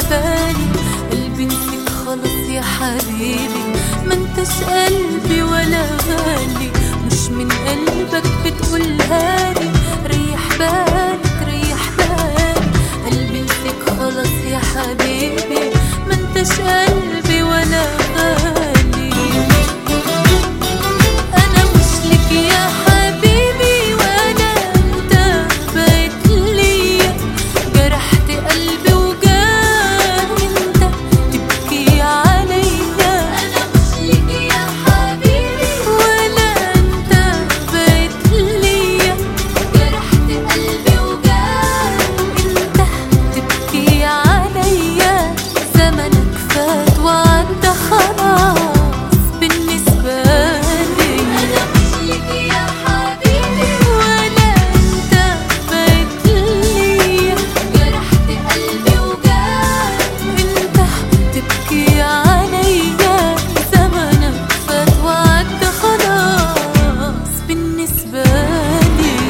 بالي، قلبي نسيك خلاص يا حبيبي، ما انتش قلبي ولا غالي، مش من قلبك بتقولها لي، ريح بالك ريح بالي، قلبي نسيك خلاص يا حبيبي، ما انتش قلبي ولا غالي. انا مش لك يا حبيبي ولا انت بقيت ليا، جرحت قلبي وجاني انت تبكي عليا. انا مش لك يا حبيبي ولا انت بقيت ليا، جرحت قلبي وجاني انت تبكي عليا. زمنك فات وعدى خلاص بالنسبة لي. انا مش لك يا حبيبي ولا انت بقيت ليا، جرحت قلبي وجاني انت تبكي عليا. زمنك فات وعدى خلاص بالنسبة لي.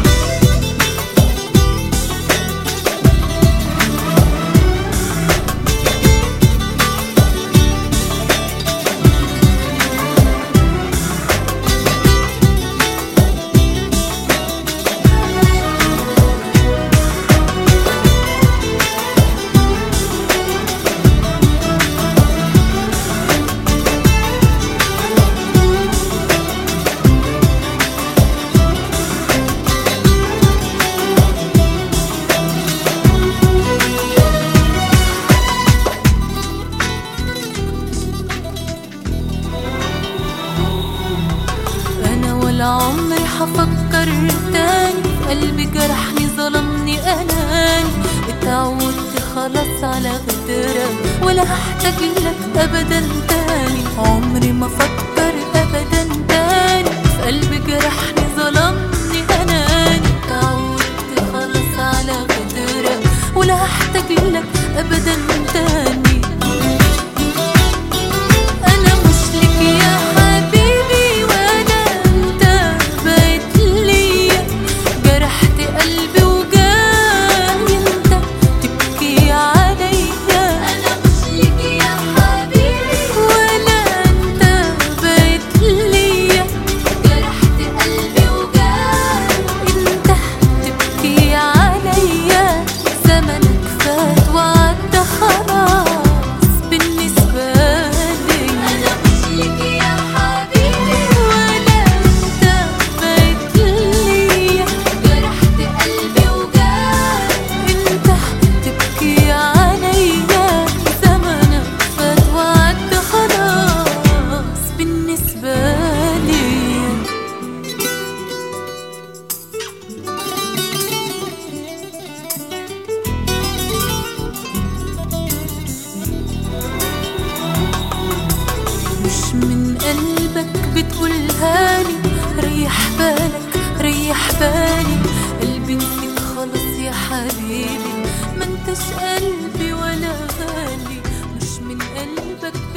أنا ولا عمري حفكر تاني، قلبي جرحني ظلمني أناني، اتعودت خلاص على غدرك ولا هحتاج لك أبدا تاني. عمري ما فكر أبدا تاني، في قلبي جرحني ظلمني أناني، اتعودت خلاص على غدرك ولا هحتاج لك أبدا تاني. أنا مش لك يا حبيبي ولا أنت بقيت ليا، جرحت قلبي وجاني أنت تبكي عليا. أنا مش لك يا حبيبي ولا أنت بقيت ليا، جرحت قلبي وجاني أنت تبكي عليا. زمنك فات وعدى خلاص بالنسبة لي. أنا مش لك يا حبيبي ولا أنت بقيت ليا، جرحت قلبي وجاني أنت تبكي عليا. زمنك فات وعدى خلاص بالنسبة لي. مش من قلبك بتقولها لي، ريح بالك ريح بالي، قلبي نسيك خلاص يا حبيبي، ما انتش قلبي ولا غالي، مش من قلبك